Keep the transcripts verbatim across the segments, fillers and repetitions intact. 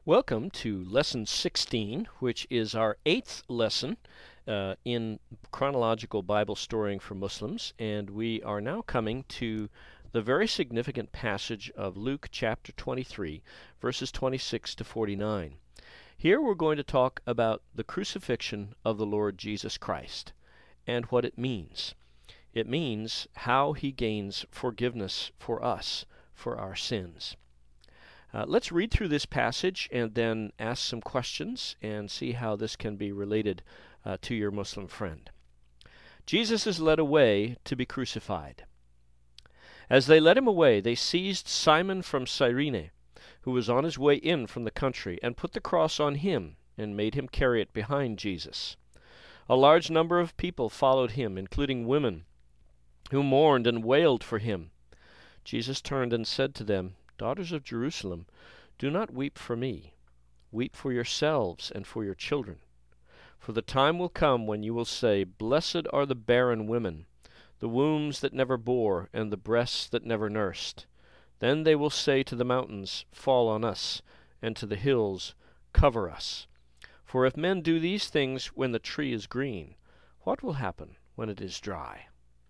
Welcome to Lesson sixteen, which is our eighth lesson uh, in chronological Bible storying for Muslims, and we are now coming to the very significant passage of Luke chapter twenty-three, verses twenty-six to forty-nine. Here we're going to talk about the crucifixion of the Lord Jesus Christ and what it means. It means how he gains forgiveness for us for our sins. Uh, let's read through this passage and then ask some questions and see how this can be related uh, to your Muslim friend. Jesus is led away to be crucified. As they led him away, they seized Simon from Cyrene, who was on his way in from the country, and put the cross on him and made him carry it behind Jesus. A large number of people followed him, including women, who mourned and wailed for him. Jesus turned and said to them, "Daughters of Jerusalem, do not weep for me. Weep for yourselves and for your children. For the time will come when you will say, 'Blessed are the barren women, the wombs that never bore, and the breasts that never nursed.' Then they will say to the mountains, 'Fall on us,' and to the hills, 'Cover us.' For if men do these things when the tree is green, what will happen when it is dry?"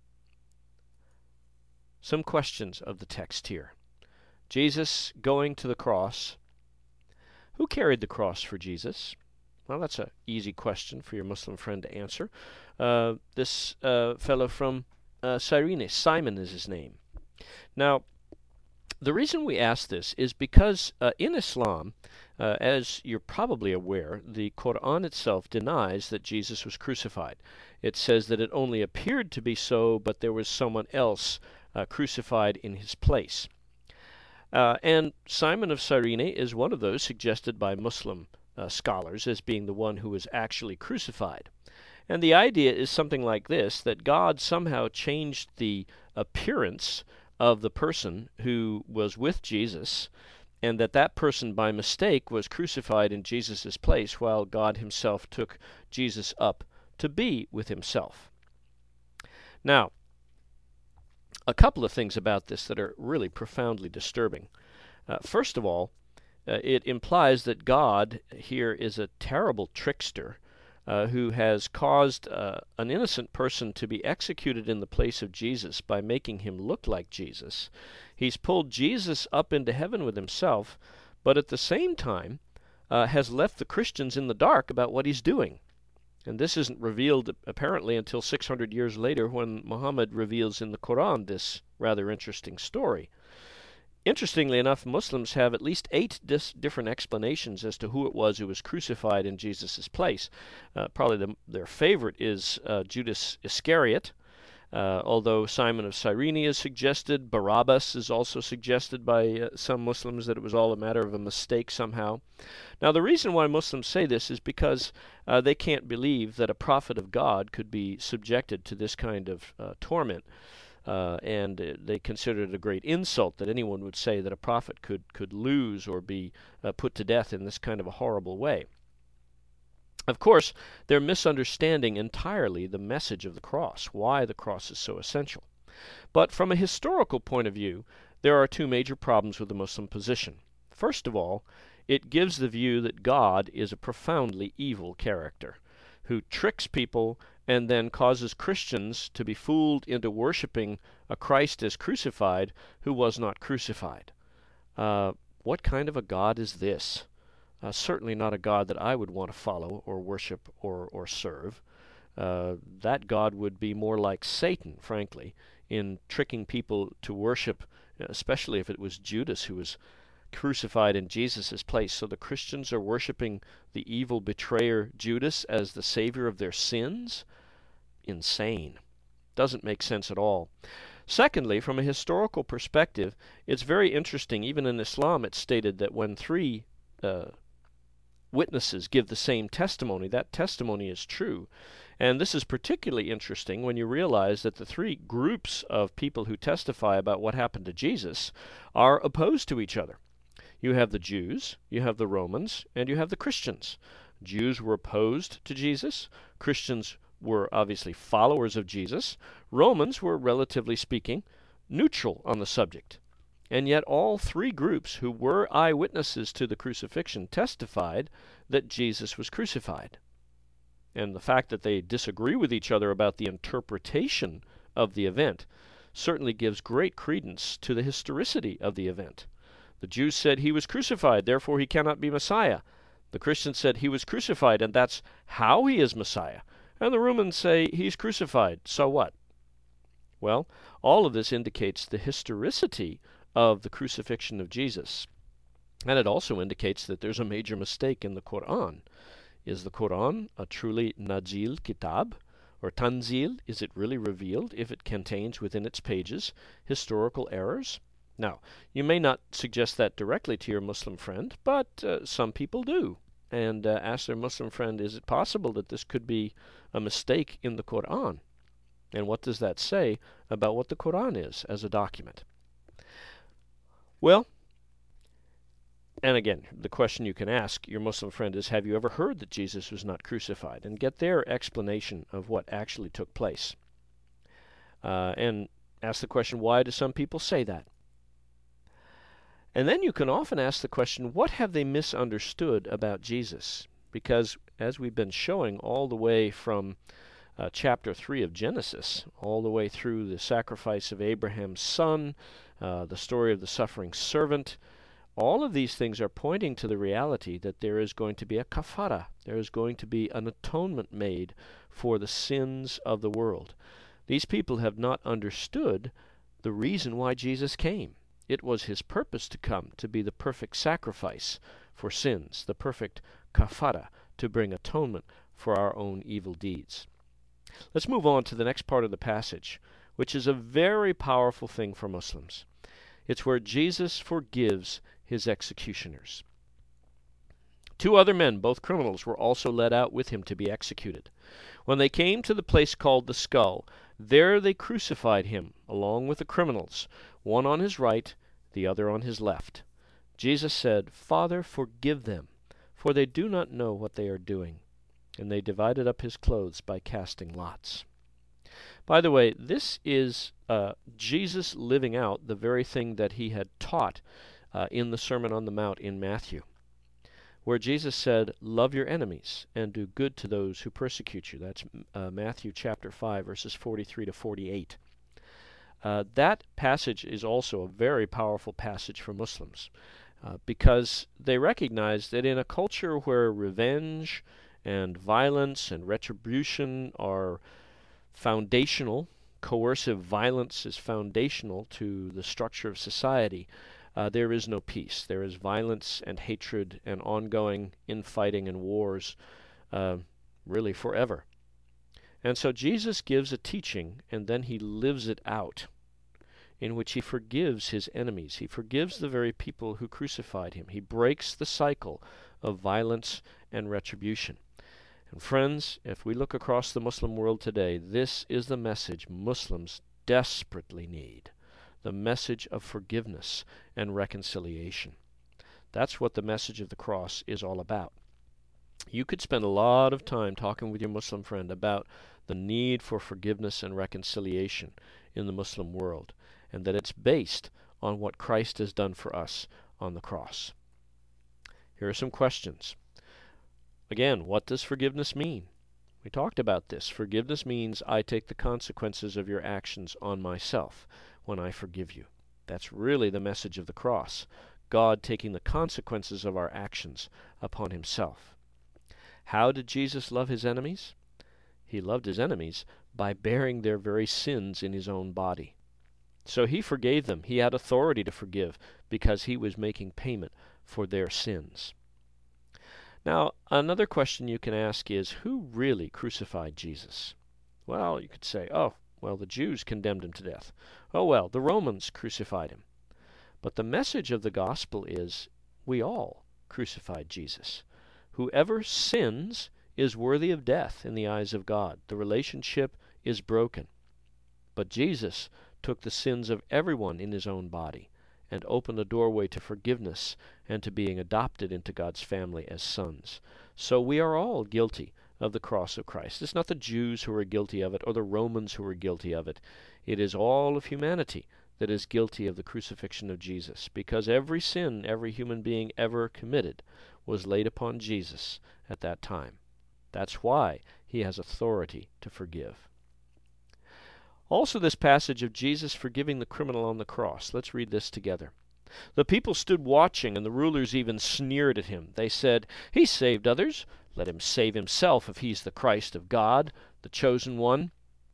Some questions of the text here. Jesus going to the cross. Who carried the cross for Jesus? Well, that's an easy question for your Muslim friend to answer. Uh, this uh, fellow from uh, Cyrene, Simon is his name. Now, the reason we ask this is because uh, in Islam, uh, as you're probably aware, the Quran itself denies that Jesus was crucified. It says that it only appeared to be so, but there was someone else uh, crucified in his place. Uh, and Simon of Cyrene is one of those suggested by Muslim uh, scholars as being the one who was actually crucified. And the idea is something like this, that God somehow changed the appearance of the person who was with Jesus, and that that person by mistake was crucified in Jesus' place while God himself took Jesus up to be with himself. Now, a couple of things about this that are really profoundly disturbing. Uh, first of all, uh, it implies that God here is a terrible trickster uh, who has caused uh, an innocent person to be executed in the place of Jesus by making him look like Jesus. He's pulled Jesus up into heaven with himself, but at the same time uh, has left the Christians in the dark about what he's doing. And this isn't revealed apparently until six hundred years later when Muhammad reveals in the Quran this rather interesting story. Interestingly enough, Muslims have at least eight dis- different explanations as to who it was who was crucified in Jesus' place. Uh, probably the, their favorite is uh, Judas Iscariot, uh, although Simon of Cyrene is suggested. Barabbas is also suggested by uh, some Muslims, that it was all a matter of a mistake somehow. Now, the reason why Muslims say this is because uh, they can't believe that a prophet of God could be subjected to this kind of uh, torment. Uh, and uh, they consider it a great insult that anyone would say that a prophet could, could lose or be uh, put to death in this kind of a horrible way. Of course, they're misunderstanding entirely the message of the cross, why the cross is so essential. But from a historical point of view, there are two major problems with the Muslim position. First of all, it gives the view that God is a profoundly evil character who tricks people and then causes Christians to be fooled into worshiping a Christ as crucified who was not crucified. Uh, what kind of a God is this? Uh, certainly not a God that I would want to follow or worship or, or serve. Uh, that God would be more like Satan, frankly, in tricking people to worship, especially if it was Judas who was crucified in Jesus' place. So the Christians are worshiping the evil betrayer Judas as the savior of their sins? Insane. Doesn't make sense at all. Secondly, from a historical perspective, it's very interesting. Even in Islam, it's stated that when three uh, witnesses give the same testimony, that testimony is true. And this is particularly interesting when you realize that the three groups of people who testify about what happened to Jesus are opposed to each other. You have the Jews, you have the Romans, and you have the Christians. Jews were opposed to Jesus. Christians were obviously followers of Jesus. Romans were, relatively speaking, neutral on the subject. And yet all three groups who were eyewitnesses to the crucifixion testified that Jesus was crucified. And the fact that they disagree with each other about the interpretation of the event certainly gives great credence to the historicity of the event. The Jews said he was crucified, therefore he cannot be Messiah. The Christians said he was crucified, and that's how he is Messiah. And the Romans say he's crucified, so what? Well, all of this indicates the historicity of the crucifixion of Jesus. And it also indicates that there's a major mistake in the Quran. Is the Quran a truly Nazil Kitab, or Tanzil? Is it really revealed if it contains within its pages historical errors? Now, you may not suggest that directly to your Muslim friend, but uh, some people do. And uh, ask their Muslim friend, is it possible that this could be a mistake in the Quran? And what does that say about what the Quran is as a document? Well, and again, the question you can ask your Muslim friend is, have you ever heard that Jesus was not crucified? And get their explanation of what actually took place. Uh, and ask the question, why do some people say that? And then you can often ask the question, what have they misunderstood about Jesus? Because as we've been showing all the way from uh, chapter three of Genesis, all the way through the sacrifice of Abraham's son, uh, the story of the suffering servant, all of these things are pointing to the reality that there is going to be a kafara. There is going to be an atonement made for the sins of the world. These people have not understood the reason why Jesus came. It was his purpose to come, to be the perfect sacrifice for sins, the perfect kafara, to bring atonement for our own evil deeds. Let's move on to the next part of the passage, which is a very powerful thing for Muslims. It's where Jesus forgives his executioners. Two other men, both criminals, were also led out with him to be executed. When they came to the place called the Skull, there they crucified him, along with the criminals, one on his right, the other on his left. Jesus said, "Father, forgive them, for they do not know what they are doing." And they divided up his clothes by casting lots. By the way, this is uh, Jesus living out the very thing that he had taught uh, in the Sermon on the Mount in Matthew, where Jesus said, "Love your enemies and do good to those who persecute you." That's uh, Matthew chapter five, verses forty-three to forty-eight. Uh, that passage is also a very powerful passage for Muslims uh, because they recognize that in a culture where revenge and violence and retribution are foundational, coercive violence is foundational to the structure of society, uh, there is no peace. There is violence and hatred and ongoing infighting and wars uh, really forever. And so Jesus gives a teaching, and then he lives it out, in which he forgives his enemies. He forgives the very people who crucified him. He breaks the cycle of violence and retribution. And friends, if we look across the Muslim world today, this is the message Muslims desperately need, the message of forgiveness and reconciliation. That's what the message of the cross is all about. You could spend a lot of time talking with your Muslim friend about the need for forgiveness and reconciliation in the Muslim world, and that it's based on what Christ has done for us on the cross. Here are some questions. Again, what does forgiveness mean? We talked about this. Forgiveness means I take the consequences of your actions on myself when I forgive you. That's really the message of the cross. God taking the consequences of our actions upon himself. How did Jesus love his enemies? He loved his enemies by bearing their very sins in his own body. So he forgave them. He had authority to forgive because he was making payment for their sins. Now, another question you can ask is, who really crucified Jesus? Well, you could say, oh, well, the Jews condemned him to death. Oh, well, the Romans crucified him. But the message of the gospel is, we all crucified Jesus. Whoever sins is worthy of death in the eyes of God. The relationship is broken. But Jesus took the sins of everyone in his own body and opened a doorway to forgiveness and to being adopted into God's family as sons. So we are all guilty of the cross of Christ. It's not the Jews who are guilty of it or the Romans who are guilty of it. It is all of humanity that is guilty of the crucifixion of Jesus, because every sin every human being ever committed was laid upon Jesus at that time. That's why he has authority to forgive. Also, this passage of Jesus forgiving the criminal on the cross. Let's read this together. The people stood watching, and the rulers even sneered at him. They said, "He saved others. Let him save himself if he's the Christ of God, the chosen one."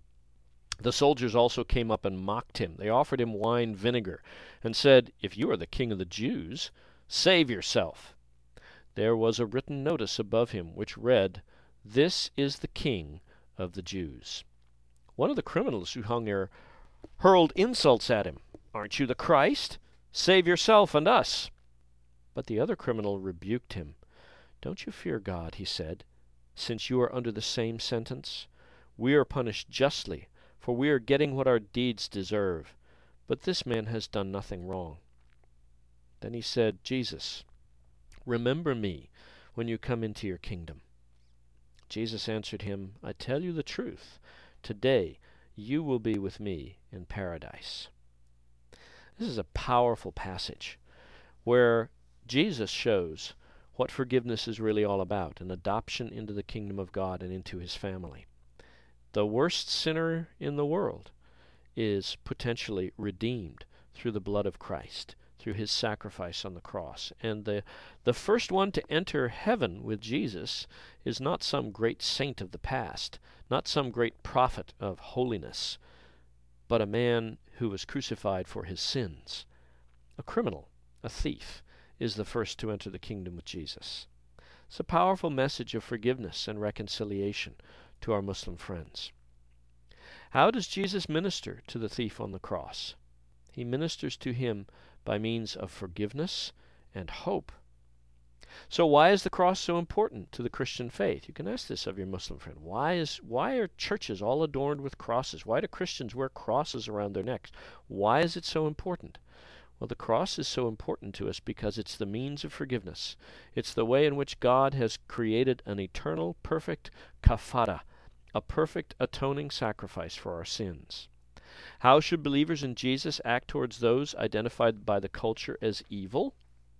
The soldiers also came up and mocked him. They offered him wine vinegar and said, "If you are the king of the Jews, save yourself." There was a written notice above him which read, "This is the King of the Jews." One of the criminals who hung there hurled insults at him. "Aren't you the Christ? Save yourself and us." But the other criminal rebuked him. "Don't you fear God," he said, "since you are under the same sentence. We are punished justly, for we are getting what our deeds deserve. But this man has done nothing wrong." Then he said, "Jesus, remember me when you come into your kingdom." Jesus answered him, "I tell you the truth. Today you will be with me in paradise." This is a powerful passage where Jesus shows what forgiveness is really all about, an adoption into the kingdom of God and into his family. The worst sinner in the world is potentially redeemed through the blood of Christ, through his sacrifice on the cross. And the, the first one to enter heaven with Jesus is not some great saint of the past, not some great prophet of holiness, but a man who was crucified for his sins. A criminal, a thief, is the first to enter the kingdom with Jesus. It's a powerful message of forgiveness and reconciliation to our Muslim friends. How does Jesus minister to the thief on the cross? He ministers to him by means of forgiveness and hope. So why is the cross so important to the Christian faith? You can ask this of your Muslim friend. Why is why are churches all adorned with crosses? Why do Christians wear crosses around their necks? Why is it so important? Well, the cross is so important to us because it's the means of forgiveness. It's the way in which God has created an eternal, perfect kafara, a perfect atoning sacrifice for our sins. How should believers in Jesus act towards those identified by the culture as evil?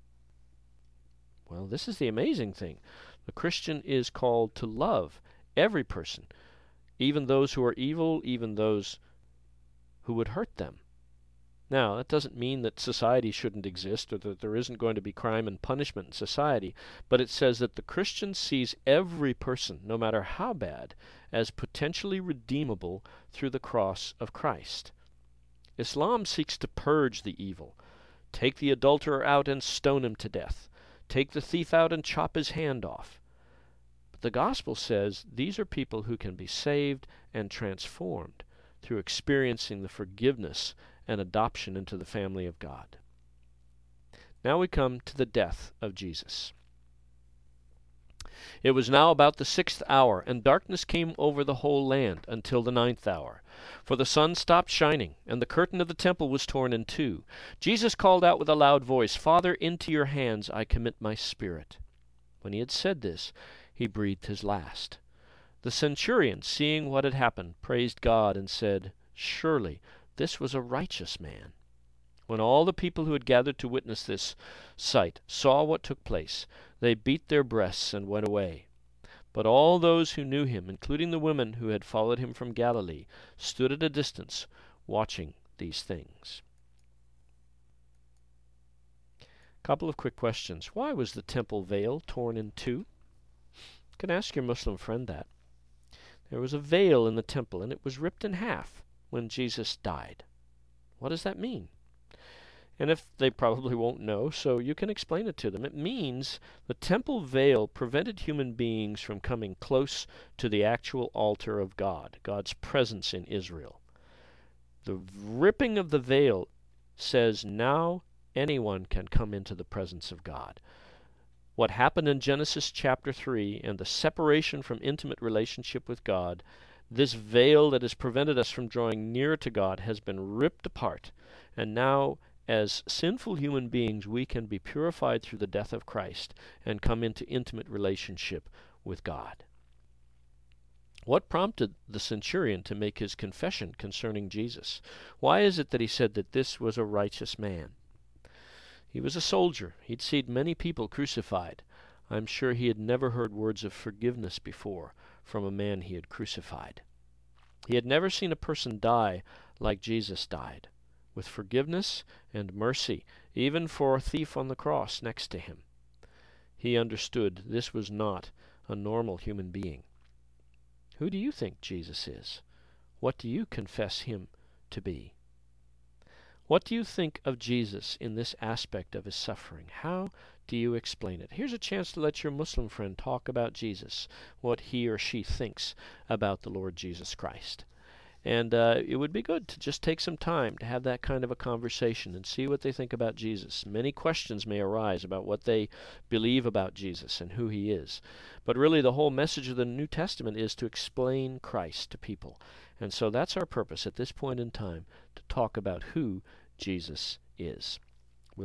Well, this is the amazing thing. The Christian is called to love every person, even those who are evil, even those who would hurt them. Now, that doesn't mean that society shouldn't exist or that there isn't going to be crime and punishment in society, but it says that the Christian sees every person, no matter how bad, as potentially redeemable through the cross of Christ. Islam seeks to purge the evil. Take the adulterer out and stone him to death. Take the thief out and chop his hand off. But the gospel says these are people who can be saved and transformed through experiencing the forgiveness and adoption into the family of God. Now we come to the death of Jesus. It was now about the sixth hour, and darkness came over the whole land until the ninth hour. For the sun stopped shining, and the curtain of the temple was torn in two. Jesus called out with a loud voice, "Father, into your hands I commit my spirit." When he had said this, he breathed his last. The centurion, seeing what had happened, praised God and said, "Surely this was a righteous man." When all the people who had gathered to witness this sight saw what took place, they beat their breasts and went away. But all those who knew him, including the women who had followed him from Galilee, stood at a distance watching these things. A couple of quick questions. Why was the temple veil torn in two? You can ask your Muslim friend that. There was a veil in the temple, and it was ripped in half when Jesus died. What does that mean? And if they probably won't know, so you can explain it to them. It means the temple veil prevented human beings from coming close to the actual altar of God, God's presence in Israel. The ripping of the veil says now anyone can come into the presence of God. What happened in Genesis chapter three and the separation from intimate relationship with God, this veil that has prevented us from drawing near to God has been ripped apart, and now as sinful human beings, we can be purified through the death of Christ and come into intimate relationship with God. What prompted the centurion to make his confession concerning Jesus? Why is it that he said that this was a righteous man? He was a soldier. He'd seen many people crucified. I'm sure he had never heard words of forgiveness before from a man he had crucified. He had never seen a person die like Jesus died, with forgiveness and mercy, even for a thief on the cross next to him. He understood this was not a normal human being. Who do you think Jesus is? What do you confess him to be? What do you think of Jesus in this aspect of his suffering? How do you explain it? Here's a chance to let your Muslim friend talk about Jesus, what he or she thinks about the Lord Jesus Christ. And uh, it would be good to just take some time to have that kind of a conversation and see what they think about Jesus. Many questions may arise about what they believe about Jesus and who he is. But really the whole message of the New Testament is to explain Christ to people. And so that's our purpose at this point in time, to talk about who Jesus is.